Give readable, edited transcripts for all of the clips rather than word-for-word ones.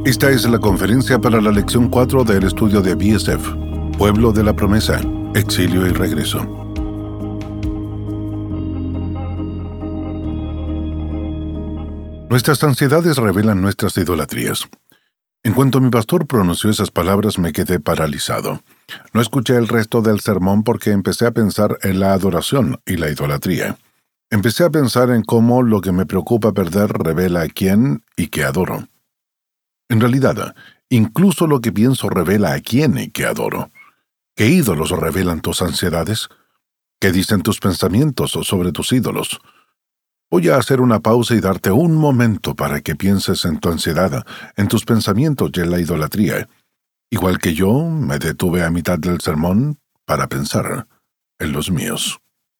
Esta es la conferencia para la lección 4 del estudio de BSF, Pueblo de la Promesa, Exilio y Regreso. Nuestras ansiedades revelan nuestras idolatrías. En cuanto mi pastor pronunció esas palabras, me quedé paralizado. No escuché el resto del sermón porque empecé a pensar en la adoración y la idolatría. Empecé a pensar en cómo lo que me preocupa perder revela a quién y qué adoro. En realidad, incluso lo que pienso revela a quién y qué adoro. ¿Qué ídolos revelan tus ansiedades? ¿Qué dicen tus pensamientos sobre tus ídolos? Voy a hacer una pausa y darte un momento para que pienses en tu ansiedad, en tus pensamientos y en la idolatría. Igual que yo, me detuve a mitad del sermón para pensar en los míos.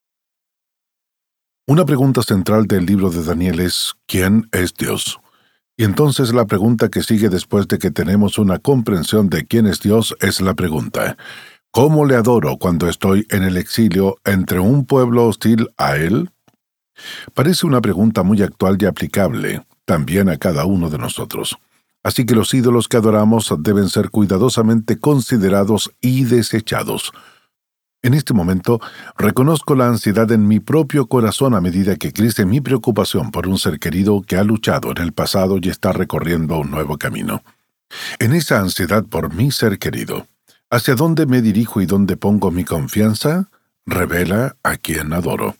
Una pregunta central del libro de Daniel es: ¿quién es Dios? Y entonces la pregunta que sigue después de que tenemos una comprensión de quién es Dios es la pregunta: ¿cómo le adoro cuando estoy en el exilio entre un pueblo hostil a Él? Parece una pregunta muy actual y aplicable también a cada uno de nosotros. Así que los ídolos que adoramos deben ser cuidadosamente considerados y desechados. En este momento, reconozco la ansiedad en mi propio corazón a medida que crece mi preocupación por un ser querido que ha luchado en el pasado y está recorriendo un nuevo camino. En esa ansiedad por mi ser querido, ¿hacia dónde me dirijo y dónde pongo mi confianza? Revela a quien adoro.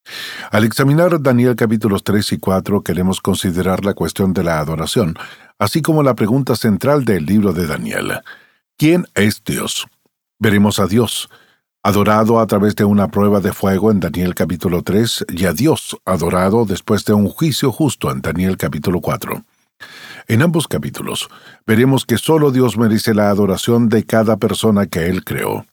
Al examinar Daniel capítulos 3 y 4, queremos considerar la cuestión de la adoración, así como la pregunta central del libro de Daniel: ¿quién es Dios? Veremos a Dios adorado a través de una prueba de fuego en Daniel capítulo 3 y a Dios adorado después de un juicio justo en Daniel capítulo 4. En ambos capítulos veremos que solo Dios merece la adoración de cada persona que Él creó.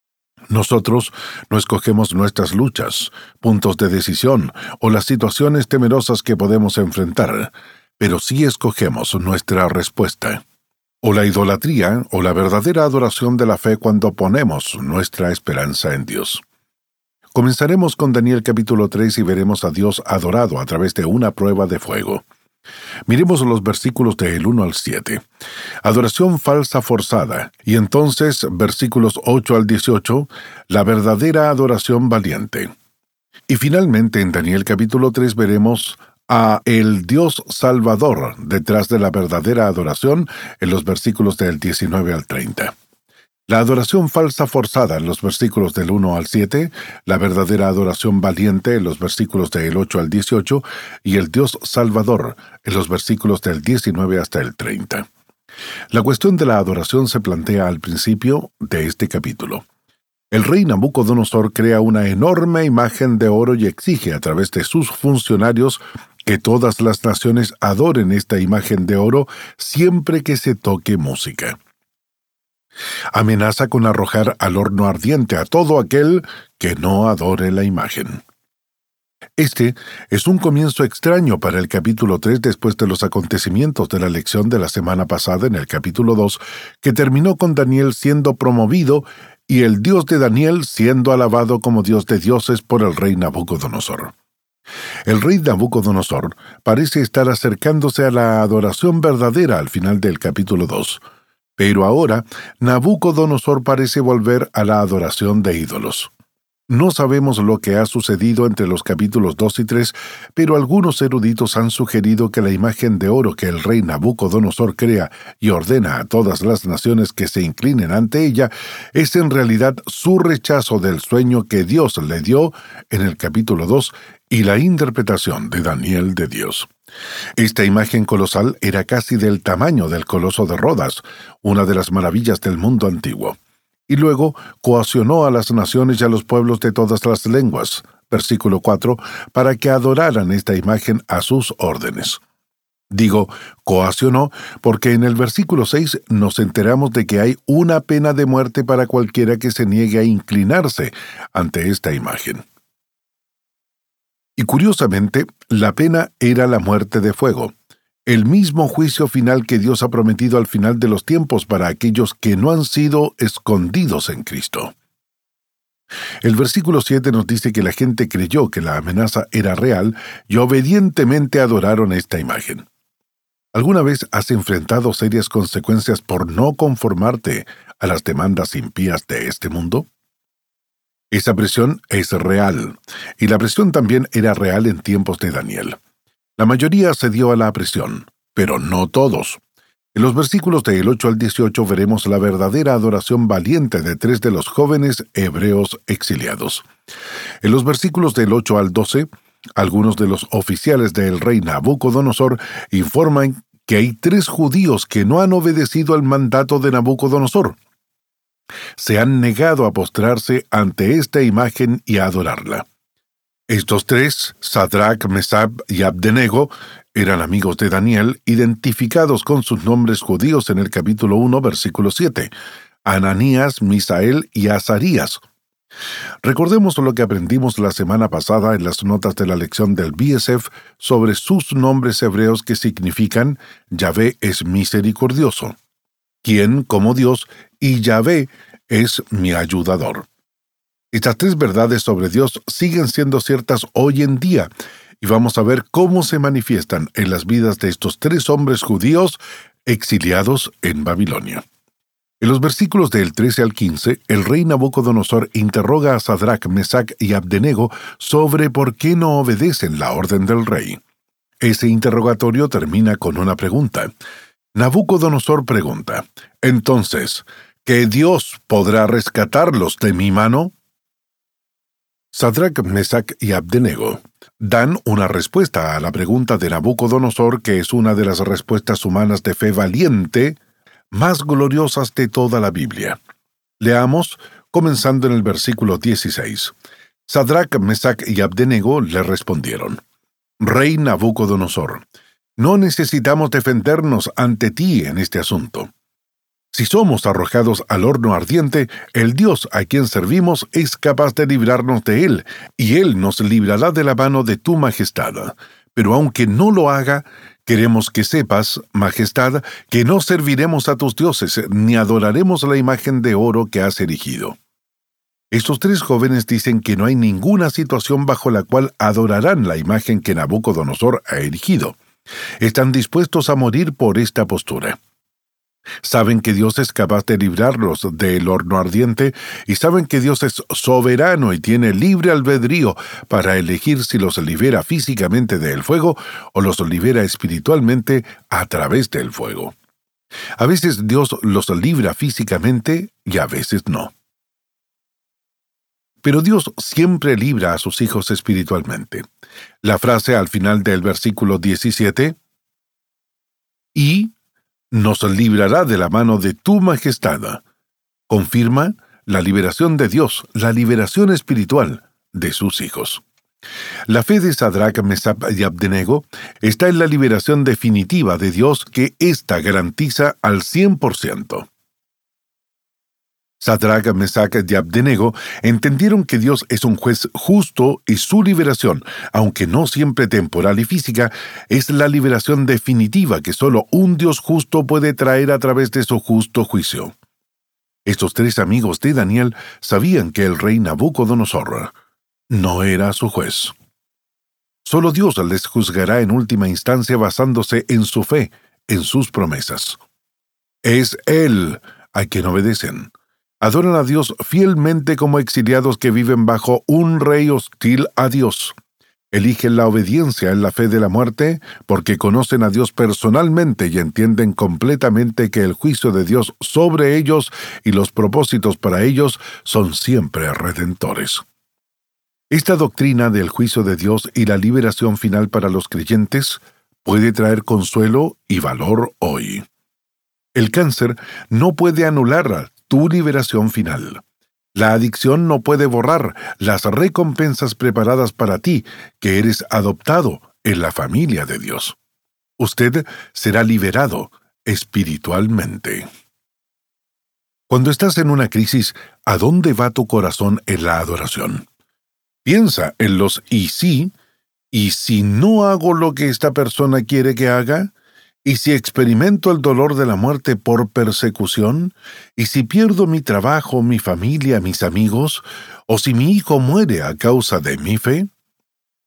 Nosotros no escogemos nuestras luchas, puntos de decisión o las situaciones temerosas que podemos enfrentar, pero sí escogemos nuestra respuesta. O la idolatría o la verdadera adoración de la fe cuando ponemos nuestra esperanza en Dios. Comenzaremos con Daniel capítulo 3 y veremos a Dios adorado a través de una prueba de fuego. Miremos los versículos del 1 al 7. Adoración falsa forzada. Y entonces, versículos 8 al 18, la verdadera adoración valiente. Y finalmente, en Daniel capítulo 3 veremos a el Dios Salvador detrás de la verdadera adoración en los versículos del 19 al 30. La adoración falsa forzada en los versículos del 1 al 7, la verdadera adoración valiente en los versículos del 8 al 18 y el Dios Salvador en los versículos del 19 hasta el 30. La cuestión de la adoración se plantea al principio de este capítulo. El rey Nabucodonosor crea una enorme imagen de oro y exige a través de sus funcionarios que todas las naciones adoren esta imagen de oro siempre que se toque música. Amenaza con arrojar al horno ardiente a todo aquel que no adore la imagen. Este es un comienzo extraño para el capítulo 3 después de los acontecimientos de la lección de la semana pasada en el capítulo 2, que terminó con Daniel siendo promovido y el Dios de Daniel siendo alabado como Dios de dioses por el rey Nabucodonosor. El rey Nabucodonosor parece estar acercándose a la adoración verdadera al final del capítulo 2. Pero ahora, Nabucodonosor parece volver a la adoración de ídolos. No sabemos lo que ha sucedido entre los capítulos 2 y 3, pero algunos eruditos han sugerido que la imagen de oro que el rey Nabucodonosor crea y ordena a todas las naciones que se inclinen ante ella es en realidad su rechazo del sueño que Dios le dio en el capítulo 2 y la interpretación de Daniel de Dios. Esta imagen colosal era casi del tamaño del coloso de Rodas, una de las maravillas del mundo antiguo. Y luego coaccionó a las naciones y a los pueblos de todas las lenguas, versículo 4, para que adoraran esta imagen a sus órdenes. Digo coaccionó porque en el versículo 6 nos enteramos de que hay una pena de muerte para cualquiera que se niegue a inclinarse ante esta imagen. Y curiosamente, la pena era la muerte de fuego, el mismo juicio final que Dios ha prometido al final de los tiempos para aquellos que no han sido escondidos en Cristo. El versículo 7 nos dice que la gente creyó que la amenaza era real y obedientemente adoraron esta imagen. ¿Alguna vez has enfrentado serias consecuencias por no conformarte a las demandas impías de este mundo? Esa presión es real, y la presión también era real en tiempos de Daniel. La mayoría cedió a la presión, pero no todos. En los versículos del 8 al 18 veremos la verdadera adoración valiente de 3 de los jóvenes hebreos exiliados. En los versículos del 8 al 12, algunos de los oficiales del rey Nabucodonosor informan que hay 3 judíos que no han obedecido al mandato de Nabucodonosor. Se han negado a postrarse ante esta imagen y a adorarla. Estos 3, Sadrach, Mesach y Abdenego, eran amigos de Daniel, identificados con sus nombres judíos en el capítulo 1, versículo 7, Ananías, Misael y Azarías. Recordemos lo que aprendimos la semana pasada en las notas de la lección del BSF sobre sus nombres hebreos que significan Yahvé es misericordioso, quien como Dios, y Yahvé es mi ayudador. Estas 3 verdades sobre Dios siguen siendo ciertas hoy en día, y vamos a ver cómo se manifiestan en las vidas de estos 3 hombres judíos exiliados en Babilonia. En los versículos del 13 al 15, el rey Nabucodonosor interroga a Sadrach, Mesach y Abdenego sobre por qué no obedecen la orden del rey. Ese interrogatorio termina con una pregunta. Nabucodonosor pregunta, entonces, ¿qué Dios podrá rescatarlos de mi mano? Sadrach, Mesach y Abdenego dan una respuesta a la pregunta de Nabucodonosor, que es una de las respuestas humanas de fe valiente más gloriosas de toda la Biblia. Leamos, comenzando en el versículo 16. Sadrach, Mesach y Abdenego le respondieron: Rey Nabucodonosor, no necesitamos defendernos ante ti en este asunto. Si somos arrojados al horno ardiente, el Dios a quien servimos es capaz de librarnos de él, y él nos librará de la mano de tu majestad. Pero aunque no lo haga, queremos que sepas, majestad, que no serviremos a tus dioses, ni adoraremos la imagen de oro que has erigido. Estos 3 jóvenes dicen que no hay ninguna situación bajo la cual adorarán la imagen que Nabucodonosor ha erigido. Están dispuestos a morir por esta postura. Saben que Dios es capaz de librarlos del horno ardiente y saben que Dios es soberano y tiene libre albedrío para elegir si los libera físicamente del fuego o los libera espiritualmente a través del fuego. A veces Dios los libra físicamente y a veces no. Pero Dios siempre libra a sus hijos espiritualmente. La frase al final del versículo 17, y nos librará de la mano de tu majestad, confirma la liberación de Dios, la liberación espiritual de sus hijos. La fe de Sadrach, Mesach y Abdenego está en la liberación definitiva de Dios que ésta garantiza al 100%. Sadrach, Mesach y Abdenego entendieron que Dios es un juez justo y su liberación, aunque no siempre temporal y física, es la liberación definitiva que solo un Dios justo puede traer a través de su justo juicio. Estos 3 amigos de Daniel sabían que el rey Nabucodonosor no era su juez. Solo Dios les juzgará en última instancia basándose en su fe, en sus promesas. Es Él a quien obedecen. Adoran a Dios fielmente como exiliados que viven bajo un rey hostil a Dios. Eligen la obediencia en la fe de la muerte porque conocen a Dios personalmente y entienden completamente que el juicio de Dios sobre ellos y los propósitos para ellos son siempre redentores. Esta doctrina del juicio de Dios y la liberación final para los creyentes puede traer consuelo y valor hoy. El cáncer no puede anular tu liberación final. La adicción no puede borrar las recompensas preparadas para ti, que eres adoptado en la familia de Dios. Usted será liberado espiritualmente. Cuando estás en una crisis, ¿a dónde va tu corazón en la adoración? Piensa en los y si no hago lo que esta persona quiere que haga, y si experimento el dolor de la muerte por persecución, y si pierdo mi trabajo, mi familia, mis amigos, o si mi hijo muere a causa de mi fe.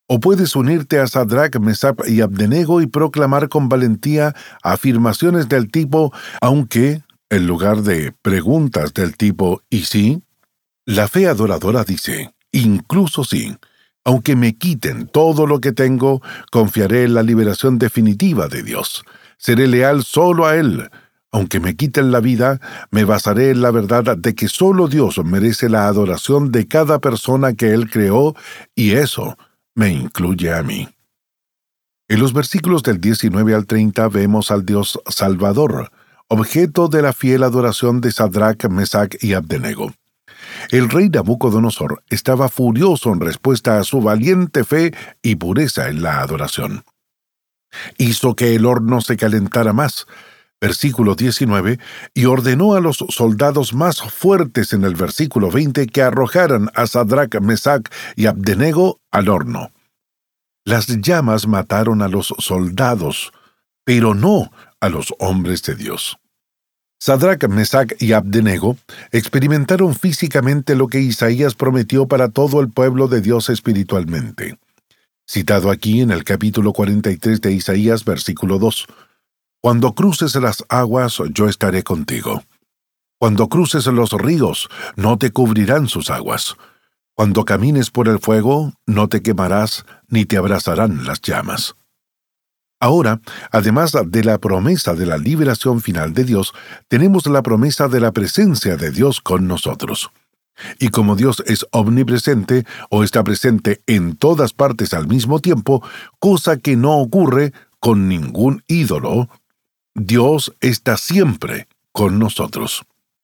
O puedes unirte a Sadrac, Mesach y Abdenego y proclamar con valentía afirmaciones del tipo «aunque», en lugar de preguntas del tipo «¿y sí?». La fe adoradora dice «incluso sí». Aunque me quiten todo lo que tengo, confiaré en la liberación definitiva de Dios. Seré leal solo a Él. Aunque me quiten la vida, me basaré en la verdad de que solo Dios merece la adoración de cada persona que Él creó, y eso me incluye a mí. En los versículos del 19 al 30 vemos al Dios Salvador, objeto de la fiel adoración de Sadrac, Mesach y Abdenego. El rey Nabucodonosor estaba furioso en respuesta a su valiente fe y pureza en la adoración. Hizo que el horno se calentara más, versículo 19, y ordenó a los soldados más fuertes en el versículo 20 que arrojaran a Sadrac, Mesach y Abdenego al horno. Las llamas mataron a los soldados, pero no a los hombres de Dios. Sadrac, Mesach y Abdenego experimentaron físicamente lo que Isaías prometió para todo el pueblo de Dios espiritualmente. Citado aquí en el capítulo 43 de Isaías, versículo 2. Cuando cruces las aguas, yo estaré contigo. Cuando cruces los ríos, no te cubrirán sus aguas. Cuando camines por el fuego, no te quemarás, ni te abrazarán las llamas. Ahora, además de la promesa de la liberación final de Dios, tenemos la promesa de la presencia de Dios con nosotros. Y como Dios es omnipresente o está presente en todas partes al mismo tiempo, cosa que no ocurre con ningún ídolo, Dios está siempre con nosotros.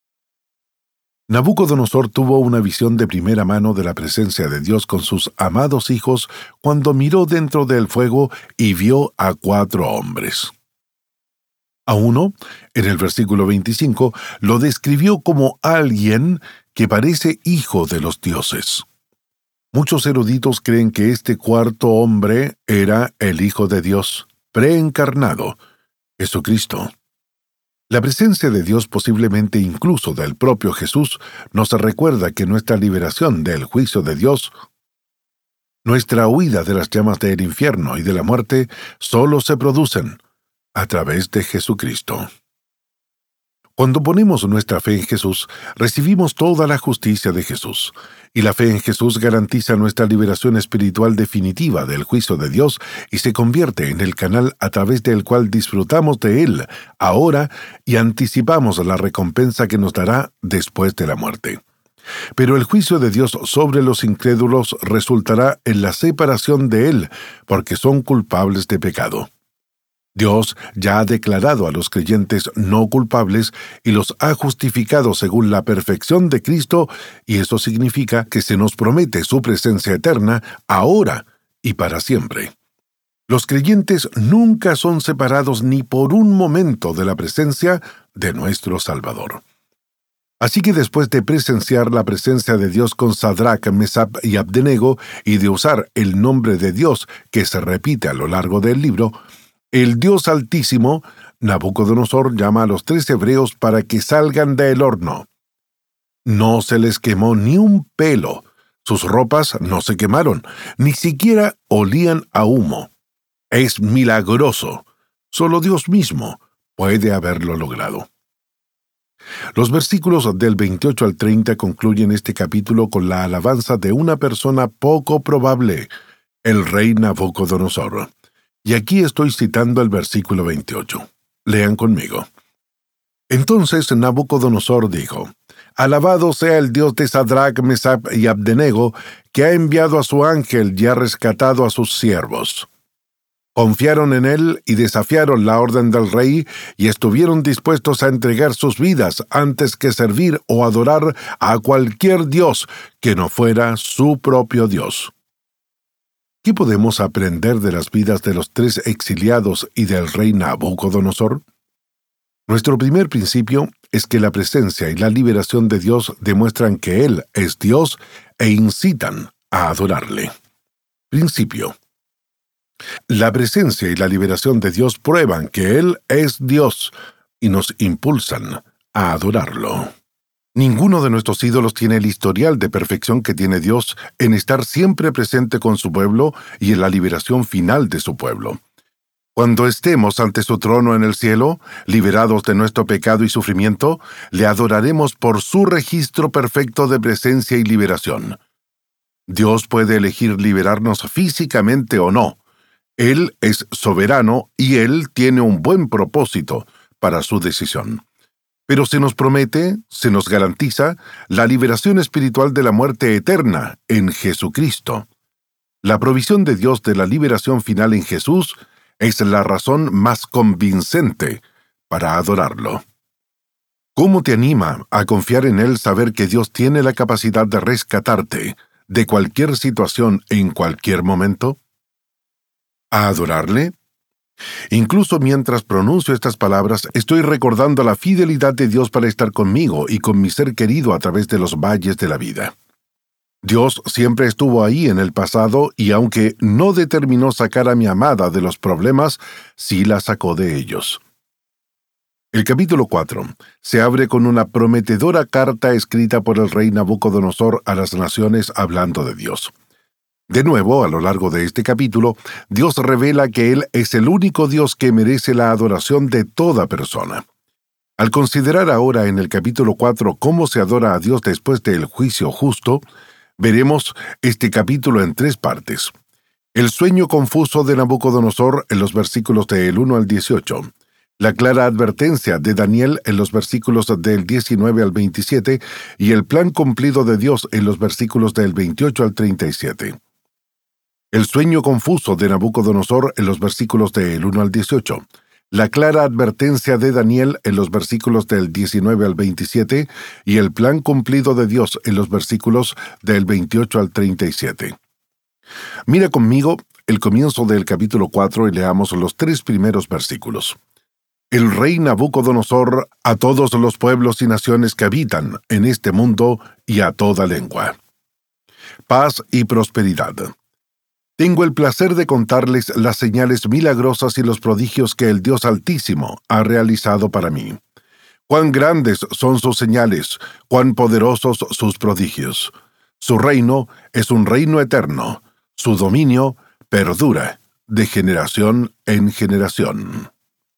Nabucodonosor tuvo una visión de primera mano de la presencia de Dios con sus amados hijos cuando miró dentro del fuego y vio a 4 hombres. A uno, en el versículo 25, lo describió como alguien que parece hijo de los dioses. Muchos eruditos creen que este 4º hombre era el Hijo de Dios, preencarnado, Jesucristo. La presencia de Dios, posiblemente incluso del propio Jesús, nos recuerda que nuestra liberación del juicio de Dios, nuestra huida de las llamas del infierno y de la muerte, solo se producen a través de Jesucristo. Cuando ponemos nuestra fe en Jesús, recibimos toda la justicia de Jesús, y la fe en Jesús garantiza nuestra liberación espiritual definitiva del juicio de Dios y se convierte en el canal a través del cual disfrutamos de Él ahora y anticipamos la recompensa que nos dará después de la muerte. Pero el juicio de Dios sobre los incrédulos resultará en la separación de Él, porque son culpables de pecado. Dios ya ha declarado a los creyentes no culpables y los ha justificado según la perfección de Cristo, y eso significa que se nos promete su presencia eterna ahora y para siempre. Los creyentes nunca son separados ni por un momento de la presencia de nuestro Salvador. Así que después de presenciar la presencia de Dios con Sadrac, Mesach y Abdenego y de usar el nombre de Dios que se repite a lo largo del libro, el Dios Altísimo, Nabucodonosor, llama a los 3 hebreos para que salgan del horno. No se les quemó ni un pelo, sus ropas no se quemaron, ni siquiera olían a humo. Es milagroso. Solo Dios mismo puede haberlo logrado. Los versículos del 28 al 30 concluyen este capítulo con la alabanza de una persona poco probable, el rey Nabucodonosor. Y aquí estoy citando el versículo 28. Lean conmigo. Entonces Nabucodonosor dijo: Alabado sea el Dios de Sadrac, Mesach y Abdenego, que ha enviado a su ángel y ha rescatado a sus siervos. Confiaron en él y desafiaron la orden del rey y estuvieron dispuestos a entregar sus vidas antes que servir o adorar a cualquier dios que no fuera su propio Dios. ¿Qué podemos aprender de las vidas de los 3 exiliados y del rey Nabucodonosor? Nuestro primer principio es que la presencia y la liberación de Dios demuestran que Él es Dios e incitan a adorarle. Principio. La presencia y la liberación de Dios prueban que Él es Dios y nos impulsan a adorarlo. Ninguno de nuestros ídolos tiene el historial de perfección que tiene Dios en estar siempre presente con su pueblo y en la liberación final de su pueblo. Cuando estemos ante su trono en el cielo, liberados de nuestro pecado y sufrimiento, le adoraremos por su registro perfecto de presencia y liberación. Dios puede elegir liberarnos físicamente o no. Él es soberano y Él tiene un buen propósito para su decisión. Pero se nos promete, se nos garantiza, la liberación espiritual de la muerte eterna en Jesucristo. La provisión de Dios de la liberación final en Jesús es la razón más convincente para adorarlo. ¿Cómo te anima a confiar en Él saber que Dios tiene la capacidad de rescatarte de cualquier situación en cualquier momento? ¿A adorarle? Incluso mientras pronuncio estas palabras, estoy recordando la fidelidad de Dios para estar conmigo y con mi ser querido a través de los valles de la vida. Dios siempre estuvo ahí en el pasado y aunque no determinó sacar a mi amada de los problemas, sí la sacó de ellos. El capítulo 4 se abre con una prometedora carta escrita por el rey Nabucodonosor a las naciones hablando de Dios. De nuevo, a lo largo de este capítulo, Dios revela que Él es el único Dios que merece la adoración de toda persona. Al considerar ahora en el capítulo 4 cómo se adora a Dios después del juicio justo, veremos este capítulo en 3 partes. El sueño confuso de Nabucodonosor en los versículos del 1 al 18. La clara advertencia de Daniel en los versículos del 19 al 27 y el plan cumplido de Dios en los versículos del 28 al 37. El sueño confuso de Nabucodonosor en los versículos del 1 al 18. La clara advertencia de Daniel en los versículos del 19 al 27 y el plan cumplido de Dios en los versículos del 28 al 37. Mira conmigo el comienzo del capítulo 4 y leamos los 3 primeros versículos. El rey Nabucodonosor a todos los pueblos y naciones que habitan en este mundo y a toda lengua. Paz y prosperidad. Tengo el placer de contarles las señales milagrosas y los prodigios que el Dios Altísimo ha realizado para mí. Cuán grandes son sus señales, cuán poderosos sus prodigios. Su reino es un reino eterno, su dominio perdura de generación en generación.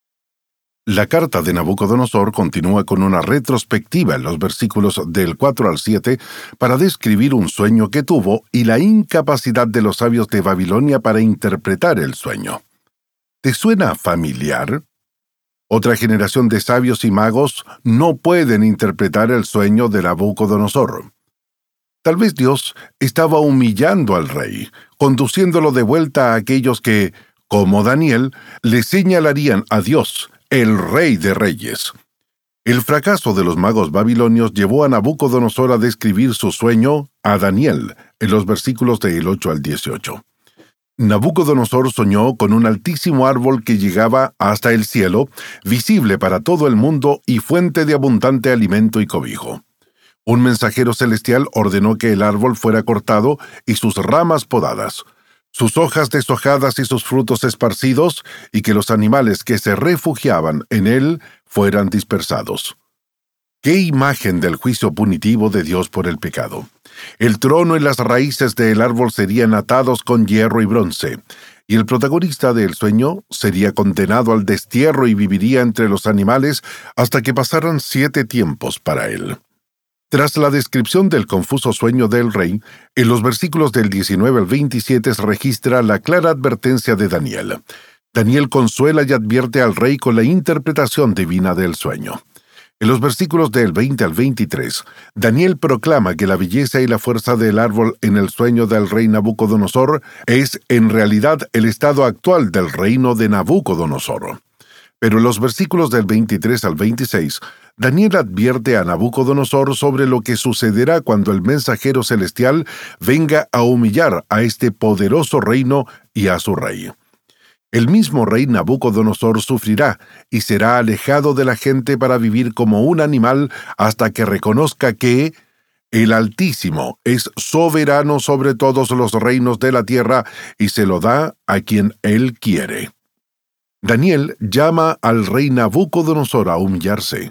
La carta de Nabucodonosor continúa con una retrospectiva en los versículos del 4 al 7 para describir un sueño que tuvo y la incapacidad de los sabios de Babilonia para interpretar el sueño. ¿Te suena familiar? Otra generación de sabios y magos no pueden interpretar el sueño de Nabucodonosor. Tal vez Dios estaba humillando al rey, conduciéndolo de vuelta a aquellos que, como Daniel, le señalarían a Dios, el Rey de Reyes. El fracaso de los magos babilonios llevó a Nabucodonosor a describir su sueño a Daniel en los versículos del 8 al 18. Nabucodonosor soñó con un altísimo árbol que llegaba hasta el cielo, visible para todo el mundo y fuente de abundante alimento y cobijo. Un mensajero celestial ordenó que el árbol fuera cortado y sus ramas podadas, sus hojas deshojadas y sus frutos esparcidos, y que los animales que se refugiaban en él fueran dispersados. ¡Qué imagen del juicio punitivo de Dios por el pecado! El trono y las raíces del árbol serían atados con hierro y bronce, y el protagonista del sueño sería condenado al destierro y viviría entre los animales hasta que pasaran 7 tiempos para él. Tras la descripción del confuso sueño del rey, en los versículos del 19 al 27 se registra la clara advertencia de Daniel. Daniel consuela y advierte al rey con la interpretación divina del sueño. En los versículos del 20 al 23, Daniel proclama que la belleza y la fuerza del árbol en el sueño del rey Nabucodonosor es en realidad el estado actual del reino de Nabucodonosor. Pero en los versículos del 23 al 26, Daniel advierte a Nabucodonosor sobre lo que sucederá cuando el mensajero celestial venga a humillar a este poderoso reino y a su rey. El mismo rey Nabucodonosor sufrirá y será alejado de la gente para vivir como un animal hasta que reconozca que el Altísimo es soberano sobre todos los reinos de la tierra y se lo da a quien él quiere. Daniel llama al rey Nabucodonosor a humillarse,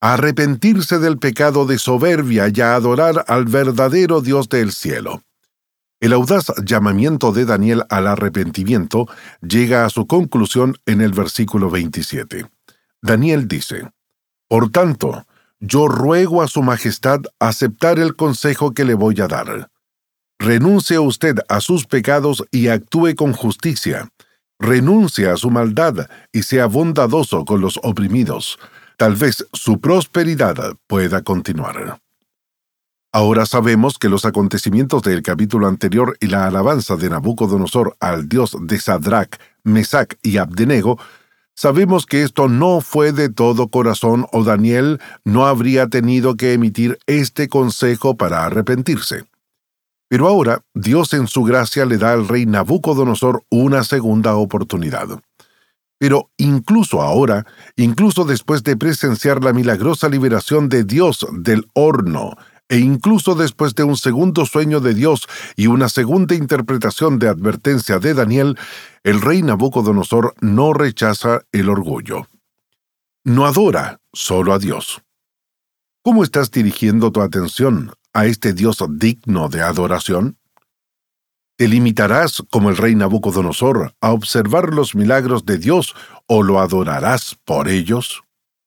a arrepentirse del pecado de soberbia y a adorar al verdadero Dios del cielo. El audaz llamamiento de Daniel al arrepentimiento llega a su conclusión en el versículo 27. Daniel dice: «Por tanto, yo ruego a su majestad aceptar el consejo que le voy a dar. Renuncie usted a sus pecados y actúe con justicia. Renuncie a su maldad y sea bondadoso con los oprimidos. Tal vez su prosperidad pueda continuar». Ahora sabemos que los acontecimientos del capítulo anterior y la alabanza de Nabucodonosor al Dios de Sadrach, Mesach y Abdenego, sabemos que esto no fue de todo corazón o Daniel no habría tenido que emitir este consejo para arrepentirse. Pero ahora, Dios en su gracia le da al rey Nabucodonosor una segunda oportunidad. Pero incluso ahora, incluso después de presenciar la milagrosa liberación de Dios del horno, e incluso después de un segundo sueño de Dios y una segunda interpretación de advertencia de Daniel, el rey Nabucodonosor no rechaza el orgullo. No adora solo a Dios. ¿Cómo estás dirigiendo tu atención a este Dios digno de adoración? ¿Te limitarás, como el rey Nabucodonosor, a observar los milagros de Dios o lo adorarás por ellos?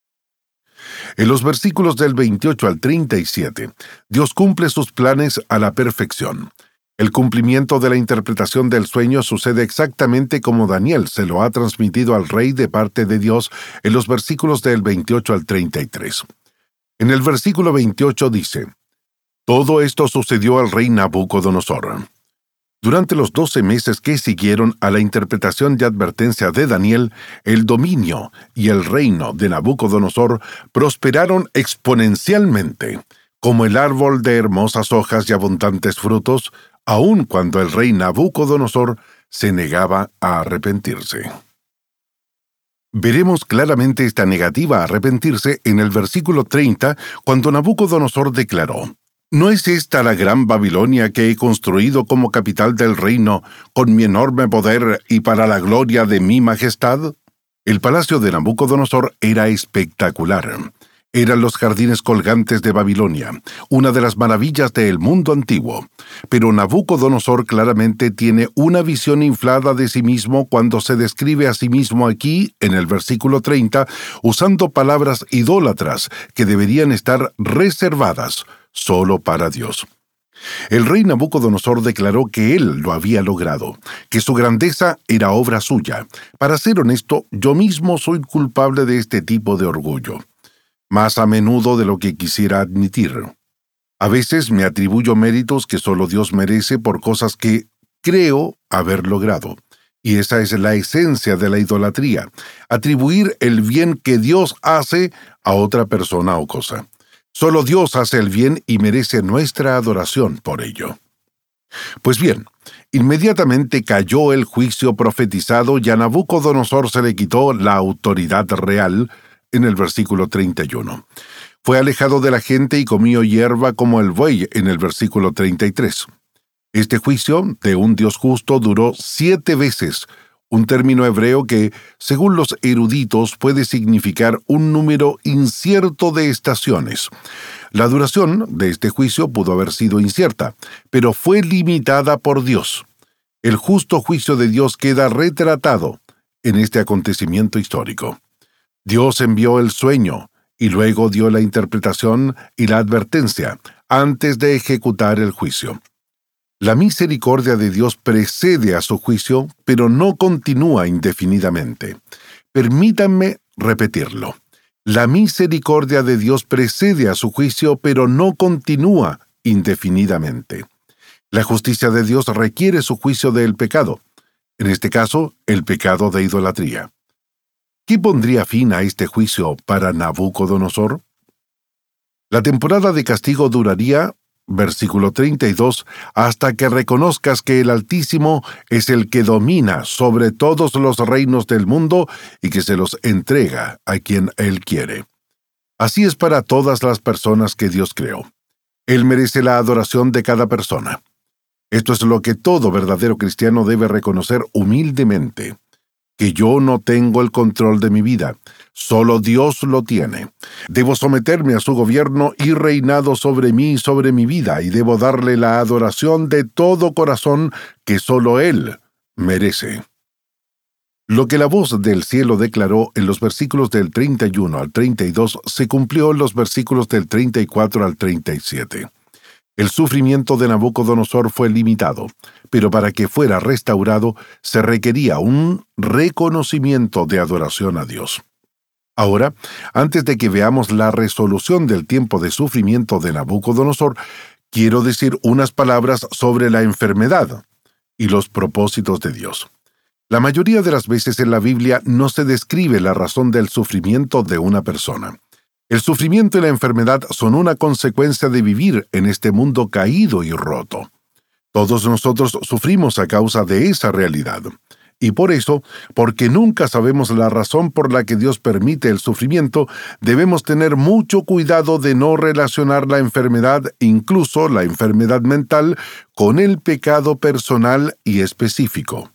En los versículos del 28 al 37, Dios cumple sus planes a la perfección. El cumplimiento de la interpretación del sueño sucede exactamente como Daniel se lo ha transmitido al rey de parte de Dios en los versículos del 28 al 33. En el versículo 28 dice: «Todo esto sucedió al rey Nabucodonosor. Durante los 12 meses que siguieron a la interpretación y advertencia de Daniel, el dominio y el reino de Nabucodonosor prosperaron exponencialmente, como el árbol de hermosas hojas y abundantes frutos, aun cuando el rey Nabucodonosor se negaba a arrepentirse». Veremos claramente esta negativa a arrepentirse en el versículo 30, cuando Nabucodonosor declaró: «¿No es esta la gran Babilonia que he construido como capital del reino, con mi enorme poder y para la gloria de mi majestad?» El palacio de Nabucodonosor era espectacular. Eran los jardines colgantes de Babilonia, una de las maravillas del mundo antiguo. Pero Nabucodonosor claramente tiene una visión inflada de sí mismo cuando se describe a sí mismo aquí, en el versículo 30, usando palabras idólatras que deberían estar reservadas solo para Dios. El rey Nabucodonosor declaró que él lo había logrado, que su grandeza era obra suya. Para ser honesto, yo mismo soy culpable de este tipo de orgullo, más a menudo de lo que quisiera admitir. A veces me atribuyo méritos que solo Dios merece por cosas que creo haber logrado. Y esa es la esencia de la idolatría, atribuir el bien que Dios hace a otra persona o cosa. Solo Dios hace el bien y merece nuestra adoración por ello. Pues bien, inmediatamente cayó el juicio profetizado y a Nabucodonosor se le quitó la autoridad real en el versículo 31. Fue alejado de la gente y comió hierba como el buey en el versículo 33. Este juicio de un Dios justo duró 7 veces, un término hebreo que, según los eruditos, puede significar un número incierto de estaciones. La duración de este juicio pudo haber sido incierta, pero fue limitada por Dios. El justo juicio de Dios queda retratado en este acontecimiento histórico. Dios envió el sueño y luego dio la interpretación y la advertencia antes de ejecutar el juicio. La misericordia de Dios precede a su juicio, pero no continúa indefinidamente. Permítanme repetirlo. La misericordia de Dios precede a su juicio, pero no continúa indefinidamente. La justicia de Dios requiere su juicio del pecado, en este caso, el pecado de idolatría. ¿Qué pondría fin a este juicio para Nabucodonosor? La temporada de castigo duraría, versículo 32, hasta que reconozcas que el Altísimo es el que domina sobre todos los reinos del mundo y que se los entrega a quien Él quiere. Así es para todas las personas que Dios creó. Él merece la adoración de cada persona. Esto es lo que todo verdadero cristiano debe reconocer humildemente. Que yo no tengo el control de mi vida. Solo Dios lo tiene. Debo someterme a su gobierno y reinado sobre mí y sobre mi vida, y debo darle la adoración de todo corazón que solo Él merece. Lo que la voz del cielo declaró en los versículos del 31 al 32 se cumplió en los versículos del 34 al 37. El sufrimiento de Nabucodonosor fue limitado, pero para que fuera restaurado se requería un reconocimiento de adoración a Dios. Ahora, antes de que veamos la resolución del tiempo de sufrimiento de Nabucodonosor, quiero decir unas palabras sobre la enfermedad y los propósitos de Dios. La mayoría de las veces en la Biblia no se describe la razón del sufrimiento de una persona. El sufrimiento y la enfermedad son una consecuencia de vivir en este mundo caído y roto. Todos nosotros sufrimos a causa de esa realidad. Y por eso, porque nunca sabemos la razón por la que Dios permite el sufrimiento, debemos tener mucho cuidado de no relacionar la enfermedad, incluso la enfermedad mental, con el pecado personal y específico.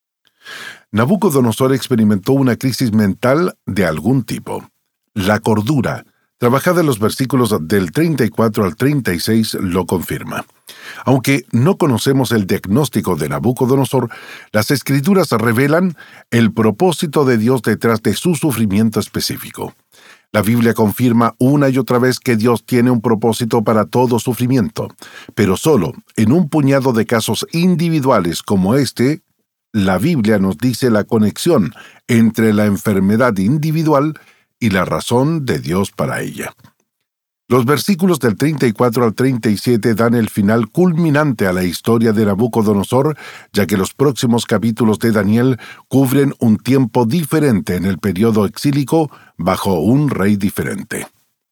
Nabucodonosor experimentó una crisis mental de algún tipo. La cordura, trabajada en los versículos del 34 al 36, lo confirma. Aunque no conocemos el diagnóstico de Nabucodonosor, las Escrituras revelan el propósito de Dios detrás de su sufrimiento específico. La Biblia confirma una y otra vez que Dios tiene un propósito para todo sufrimiento, pero solo en un puñado de casos individuales como este, la Biblia nos dice la conexión entre la enfermedad individual y la razón de Dios para ella. Los versículos del 34 al 37 dan el final culminante a la historia de Nabucodonosor, ya que los próximos capítulos de Daniel cubren un tiempo diferente en el período exílico bajo un rey diferente.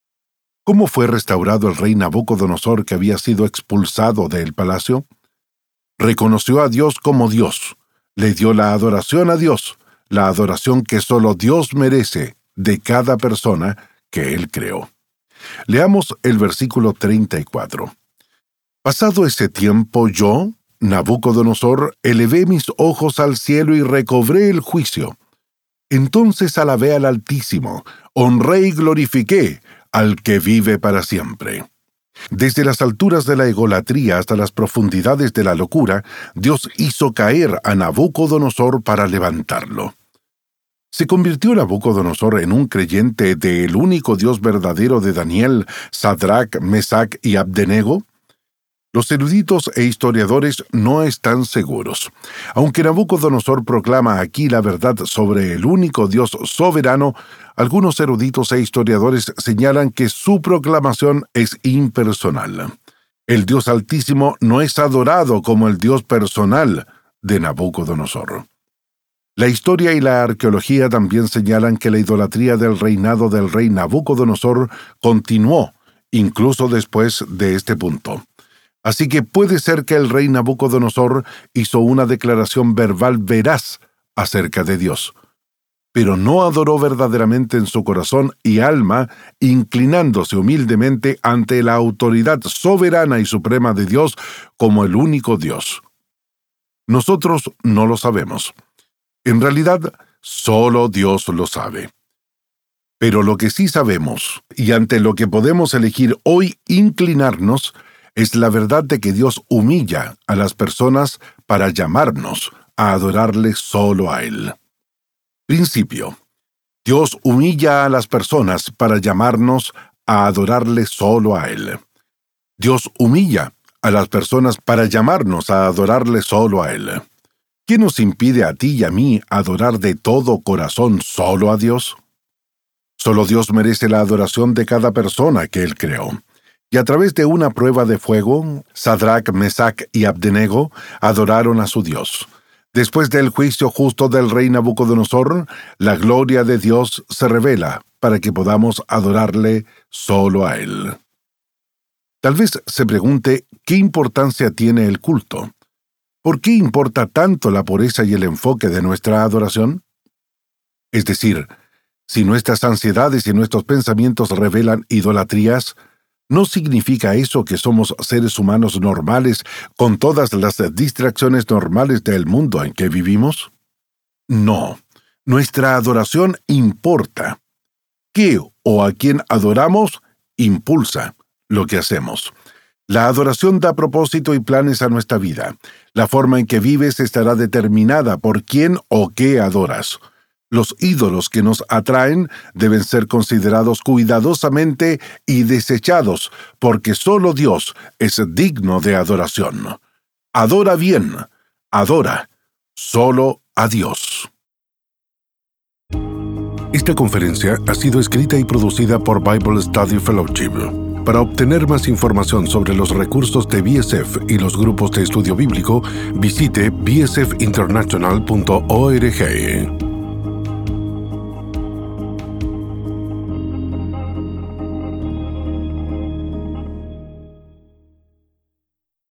¿Cómo fue restaurado el rey Nabucodonosor que había sido expulsado del palacio? Reconoció a Dios como Dios. Le dio la adoración a Dios, la adoración que solo Dios merece de cada persona que Él creó. Leamos el versículo 34. Pasado ese tiempo yo, Nabucodonosor, elevé mis ojos al cielo y recobré el juicio. Entonces alabé al Altísimo, honré y glorifiqué al que vive para siempre. Desde las alturas de la egolatría hasta las profundidades de la locura, Dios hizo caer a Nabucodonosor para levantarlo. ¿Se convirtió Nabucodonosor en un creyente del único Dios verdadero de Daniel, Sadrach, Mesach y Abdenego? Los eruditos e historiadores no están seguros. Aunque Nabucodonosor proclama aquí la verdad sobre el único Dios soberano, algunos eruditos e historiadores señalan que su proclamación es impersonal. El Dios Altísimo no es adorado como el Dios personal de Nabucodonosor. La historia y la arqueología también señalan que la idolatría del reinado del rey Nabucodonosor continuó, incluso después de este punto. Así que puede ser que el rey Nabucodonosor hizo una declaración verbal veraz acerca de Dios, pero no adoró verdaderamente en su corazón y alma, inclinándose humildemente ante la autoridad soberana y suprema de Dios como el único Dios. Nosotros no lo sabemos. En realidad, solo Dios lo sabe. Pero lo que sí sabemos, y ante lo que podemos elegir hoy inclinarnos, es la verdad de que Dios humilla a las personas para llamarnos a adorarle solo a Él. Principio. Dios humilla a las personas para llamarnos a adorarle solo a Él. Dios humilla a las personas para llamarnos a adorarle solo a Él. ¿Qué nos impide a ti y a mí adorar de todo corazón solo a Dios? Solo Dios merece la adoración de cada persona que Él creó. Y a través de una prueba de fuego, Sadrach, Mesach y Abdenego adoraron a su Dios. Después del juicio justo del rey Nabucodonosor, la gloria de Dios se revela para que podamos adorarle solo a Él. Tal vez se pregunte qué importancia tiene el culto. ¿Por qué importa tanto la pureza y el enfoque de nuestra adoración? Es decir, si nuestras ansiedades y nuestros pensamientos revelan idolatrías, ¿no significa eso que somos seres humanos normales con todas las distracciones normales del mundo en que vivimos? No, nuestra adoración importa. qué o a quién adoramos impulsa lo que hacemos. La adoración da propósito y planes a nuestra vida. La forma en que vives estará determinada por quién o qué adoras. Los ídolos que nos atraen deben ser considerados cuidadosamente y desechados, porque solo Dios es digno de adoración. Adora bien, adora solo a Dios. Esta conferencia ha sido escrita y producida por Bible Study Fellowship. Para obtener más información sobre los recursos de BSF y los grupos de estudio bíblico, visite bsfinternational.org.